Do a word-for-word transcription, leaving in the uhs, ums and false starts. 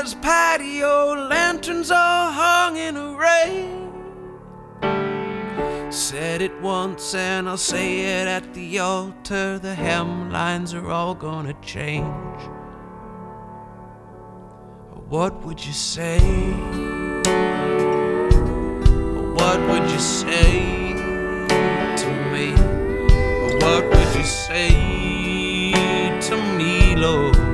There's patio lanterns all hung in a ray. Said it once and I'll say it at the altar, the hemlines are all gonna change. What would you say? What would you say to me? What would you say to me, Lord?